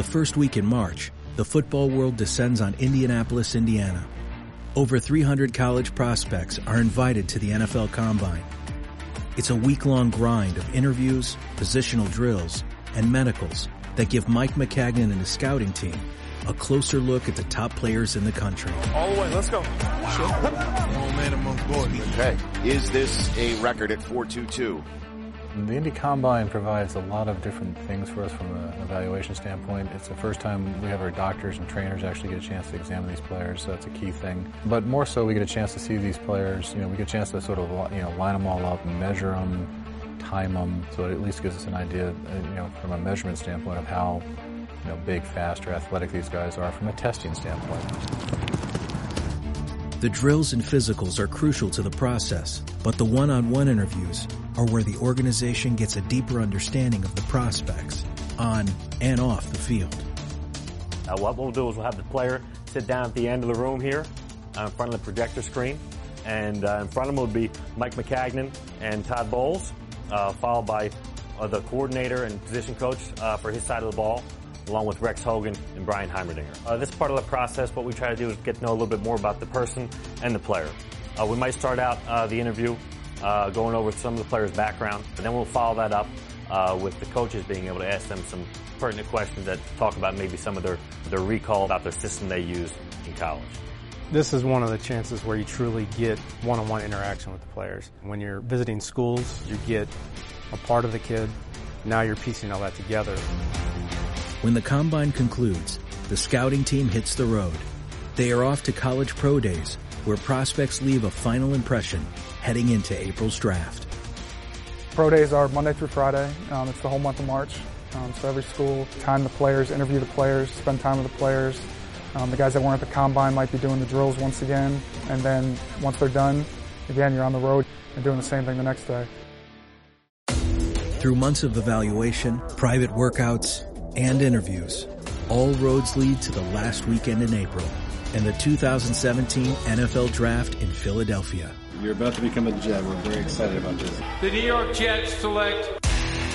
first week in March, the football world descends on Indianapolis, Indiana. Over 300 college prospects are invited to the NFL Combine. It's a week-long grind of interviews, positional drills, and medicals that give Mike Maccagnan and his scouting team a closer look at the top players in the country. All the way, let's go. Oh man, amongst boys. Okay, is this a record at 4.22? The Indy Combine provides a lot of different things for us from an evaluation standpoint. It's the first time we have our doctors and trainers actually get a chance to examine these players, so that's a key thing. But more so, we get a chance to see these players, we get a chance to sort of, line them all up, measure them, time them, so it at least gives us an idea, from a measurement standpoint of how, big, fast, or athletic these guys are from a testing standpoint. The drills and physicals are crucial to the process, but the one-on-one interviews are where the organization gets a deeper understanding of the prospects on and off the field. What we'll do is we'll have the player sit down at the end of the room here in front of the projector screen, and in front of him will be Mike Maccagnan and Todd Bowles, followed by the coordinator and position coach for his side of the ball, along with Rex Hogan and Brian Heimerdinger. This part of the process, what we try to do is get to know a little bit more about the person and the player. We might start out the interview going over some of the player's background, and then we'll follow that up with the coaches being able to ask them some pertinent questions that talk about maybe some of their recall about their system they used in college. This is one of the chances where you truly get one-on-one interaction with the players. When you're visiting schools, you get a part of the kid. Now you're piecing all that together. When the Combine concludes, the scouting team hits the road. They are off to college pro days, where prospects leave a final impression heading into April's draft. Pro days are Monday through Friday. It's the whole month of March. So every school, time the players, interview the players, spend time with the players. The guys that weren't at the Combine might be doing the drills once again. And then once they're done, again, you're on the road and doing the same thing the next day. Through months of evaluation, private workouts, and interviews, all roads lead to the last weekend in April and the 2017 NFL Draft in Philadelphia. You're about to become a Jet. We're very excited about this. The New York Jets select.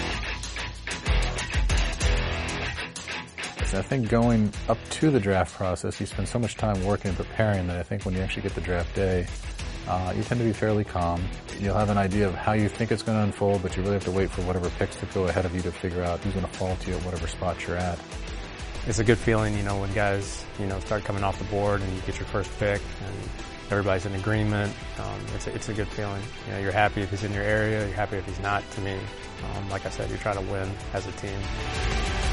I think going up to the draft process, you spend so much time working and preparing that I think when you actually get the draft day, you tend to be fairly calm. You'll have an idea of how you think it's going to unfold, but you really have to wait for whatever picks to go ahead of you to figure out who's going to fall to you at whatever spot you're at. It's a good feeling, when guys, start coming off the board and you get your first pick and everybody's in agreement. It's a good feeling. You're happy if he's in your area. You're happy if he's not. To me, like I said, you're trying to win as a team.